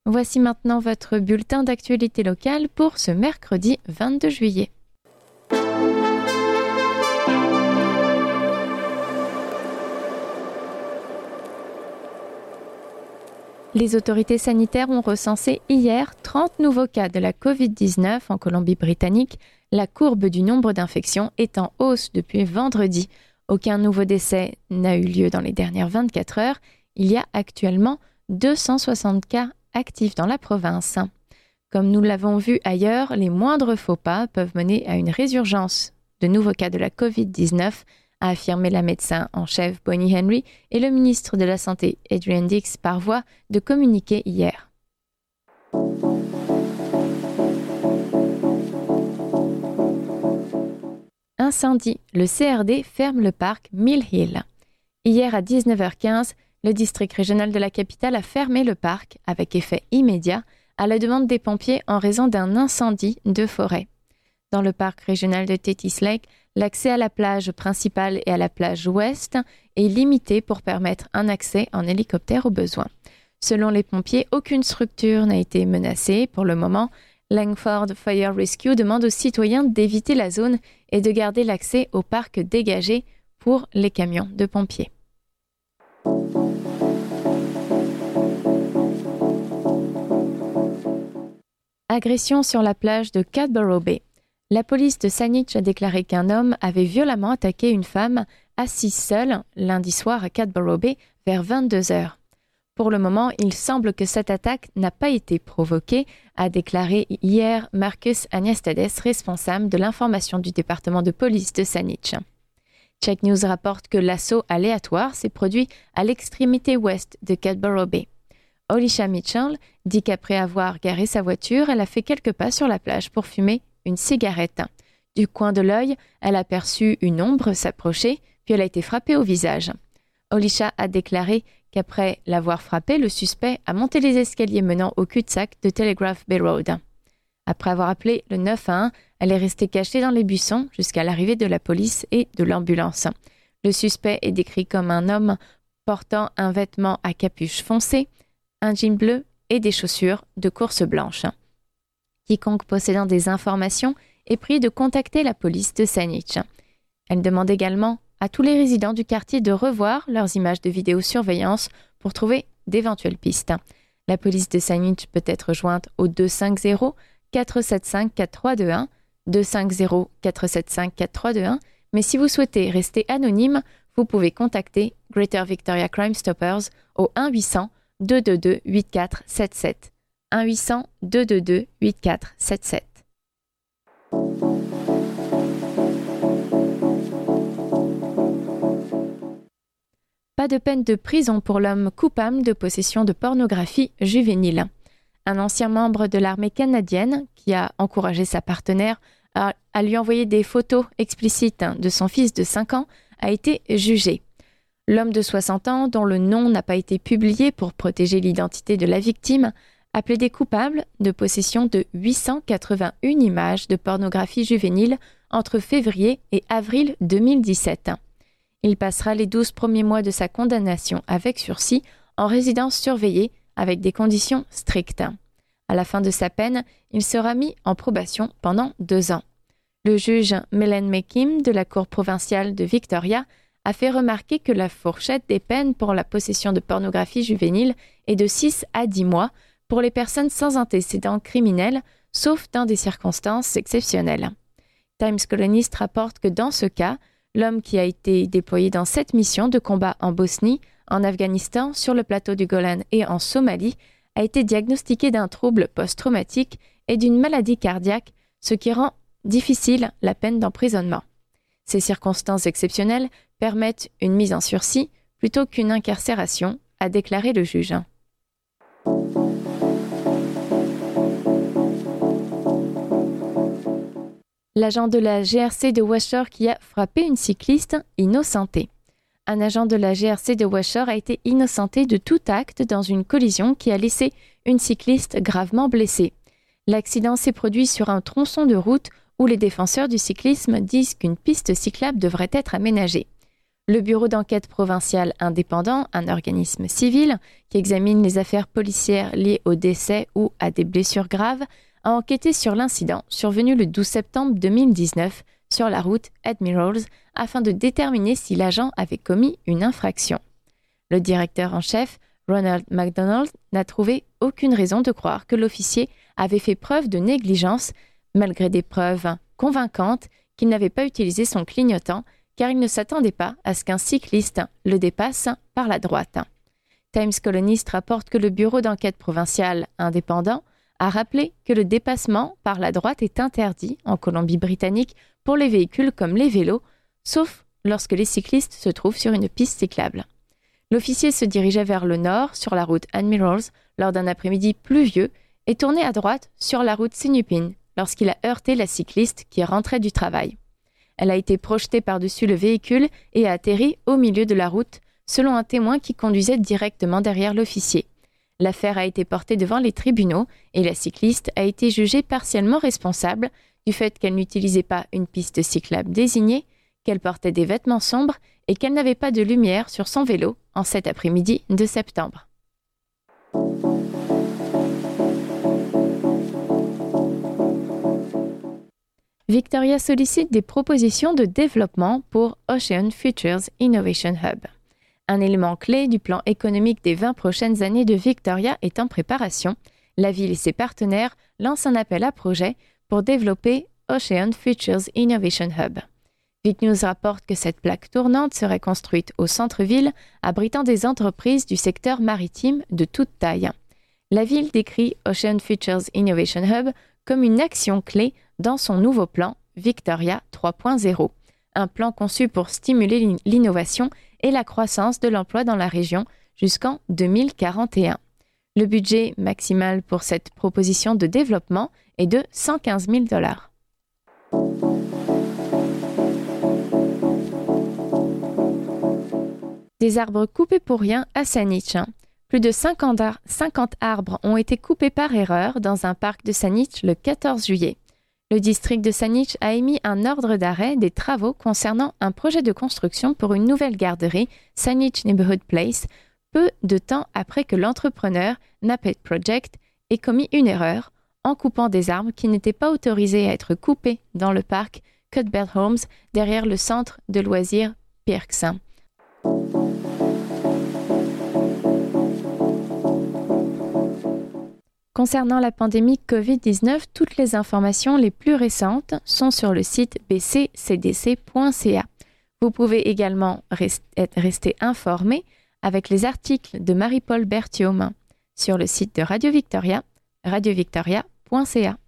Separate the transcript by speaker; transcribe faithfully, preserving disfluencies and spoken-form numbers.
Speaker 1: Voici maintenant votre bulletin d'actualité locale pour ce mercredi vingt-deux juillet. Les autorités sanitaires ont recensé hier trente nouveaux cas de la covid dix-neuf en Colombie-Britannique, la courbe du nombre d'infections est en hausse depuis vendredi. Aucun nouveau décès n'a eu lieu dans les dernières vingt-quatre heures. Il y a actuellement deux cent soixante cas actifs dans la province. Comme nous l'avons vu ailleurs, les moindres faux pas peuvent mener à une résurgence de nouveaux cas de la covid dix-neuf, a affirmé la médecin en chef Bonnie Henry et le ministre de la Santé Adrian Dix par voie de communiqué hier. Incendie. Le C R D ferme le parc Mill Hill. Hier à dix-neuf heures quinze, le district régional de la capitale a fermé le parc avec effet immédiat à la demande des pompiers en raison d'un incendie de forêt. Dans le parc régional de Thetis Lake, l'accès à la plage principale et à la plage ouest est limité pour permettre un accès en hélicoptère au besoin. Selon les pompiers, aucune structure n'a été menacée pour le moment. Langford Fire Rescue demande aux citoyens d'éviter la zone et de garder l'accès au parc dégagé pour les camions de pompiers. Agression sur la plage de Cadborough Bay. La police de Saanich a déclaré qu'un homme avait violemment attaqué une femme assise seule lundi soir à Cadborough Bay vers vingt-deux heures. Pour le moment, il semble que cette attaque n'a pas été provoquée, a déclaré hier Marcus Aniastades, responsable de l'information du département de police de Saanich. Check News rapporte que l'assaut aléatoire s'est produit à l'extrémité ouest de Cadborough Bay. Olisha Mitchell dit qu'après avoir garé sa voiture, elle a fait quelques pas sur la plage pour fumer une cigarette. Du coin de l'œil, elle a aperçu une ombre s'approcher, puis elle a été frappée au visage. Olisha a déclaré qu'après l'avoir frappée, le suspect a monté les escaliers menant au cul-de-sac de Telegraph Bay Road. Après avoir appelé le neuf un un, elle est restée cachée dans les buissons jusqu'à l'arrivée de la police et de l'ambulance. Le suspect est décrit comme un homme portant un vêtement à capuche foncée, un jean bleu et des chaussures de course blanche. Quiconque possédant des informations est prié de contacter la police de Saanich. Elle demande également à tous les résidents du quartier de revoir leurs images de vidéosurveillance pour trouver d'éventuelles pistes. La police de Saanich peut être jointe au deux cinq zéro quatre sept cinq quatre trois deux un, deux cinq zéro quatre sept cinq quatre trois deux un, mais si vous souhaitez rester anonyme, vous pouvez contacter Greater Victoria Crime Stoppers au un huit cents deux deux deux huit quatre sept sept. un huit cents deux deux deux huit quatre sept sept. Pas de peine de prison pour l'homme coupable de possession de pornographie juvénile. Un ancien membre de l'armée canadienne qui a encouragé sa partenaire à, à lui envoyer des photos explicites de son fils de cinq ans a été jugé. L'homme de soixante ans, dont le nom n'a pas été publié pour protéger l'identité de la victime, a plaidé coupable de possession de huit cent quatre-vingt-une images de pornographie juvénile entre février et avril deux mille dix-sept. Il passera les douze premiers mois de sa condamnation avec sursis en résidence surveillée avec des conditions strictes. À la fin de sa peine, il sera mis en probation pendant deux ans. Le juge Mellen McKim de la Cour provinciale de Victoria a fait remarquer que la fourchette des peines pour la possession de pornographie juvénile est de six à dix mois pour les personnes sans antécédents criminels, sauf dans des circonstances exceptionnelles. Times Colonist rapporte que dans ce cas, l'homme qui a été déployé dans sept missions de combat en Bosnie, en Afghanistan, sur le plateau du Golan et en Somalie, a été diagnostiqué d'un trouble post-traumatique et d'une maladie cardiaque, ce qui rend difficile la peine d'emprisonnement. Ces circonstances exceptionnelles permettent une mise en sursis plutôt qu'une incarcération, a déclaré le juge. L'agent de la G R C de West qui a frappé une cycliste innocenté. Un agent de la G R C de West a été innocenté de tout acte dans une collision qui a laissé une cycliste gravement blessée. L'accident s'est produit sur un tronçon de route où les défenseurs du cyclisme disent qu'une piste cyclable devrait être aménagée. Le bureau d'enquête provincial indépendant, un organisme civil qui examine les affaires policières liées au décès ou à des blessures graves, a enquêté sur l'incident survenu le douze septembre deux mille dix-neuf sur la route Admirals afin de déterminer si l'agent avait commis une infraction. Le directeur en chef, Ronald McDonald, n'a trouvé aucune raison de croire que l'officier avait fait preuve de négligence, malgré des preuves convaincantes qu'il n'avait pas utilisé son clignotant, car il ne s'attendait pas à ce qu'un cycliste le dépasse par la droite. Times Colonist rapporte que le bureau d'enquête provincial indépendant a rappelé que le dépassement par la droite est interdit en Colombie-Britannique pour les véhicules comme les vélos, sauf lorsque les cyclistes se trouvent sur une piste cyclable. L'officier se dirigeait vers le nord sur la route Admirals lors d'un après-midi pluvieux et tournait à droite sur la route Sinupin lorsqu'il a heurté la cycliste qui rentrait du travail. Elle a été projetée par-dessus le véhicule et a atterri au milieu de la route, selon un témoin qui conduisait directement derrière l'officier. L'affaire a été portée devant les tribunaux et la cycliste a été jugée partiellement responsable du fait qu'elle n'utilisait pas une piste cyclable désignée, qu'elle portait des vêtements sombres et qu'elle n'avait pas de lumière sur son vélo en cet après-midi de septembre. Victoria sollicite des propositions de développement pour Ocean Futures Innovation Hub. Un élément clé du plan économique des vingt prochaines années de Victoria est en préparation. La ville et ses partenaires lancent un appel à projet pour développer Ocean Futures Innovation Hub. VicNews rapporte que cette plaque tournante serait construite au centre-ville, abritant des entreprises du secteur maritime de toute taille. La ville décrit Ocean Futures Innovation Hub comme une action clé dans son nouveau plan Victoria trois point zéro, un plan conçu pour stimuler l'innovation et la croissance de l'emploi dans la région jusqu'en deux mille quarante et un. Le budget maximal pour cette proposition de développement est de cent quinze mille dollars. Des arbres coupés pour rien à Saanich. Plus de cinquante arbres ont été coupés par erreur dans un parc de Saanich le quatorze juillet. Le district de Saanich a émis un ordre d'arrêt des travaux concernant un projet de construction pour une nouvelle garderie, Saanich Neighborhood Place, peu de temps après que l'entrepreneur, Napet Project, ait commis une erreur en coupant des arbres qui n'étaient pas autorisés à être coupés dans le parc Cuthbert Homes, derrière le centre de loisirs Pirks. Concernant la pandémie covid dix-neuf, toutes les informations les plus récentes sont sur le site b c c d c point c a. Vous pouvez également rest- être resté informé avec les articles de Marie-Paul Berthiaume sur le site de Radio Victoria, radio victoria point c a.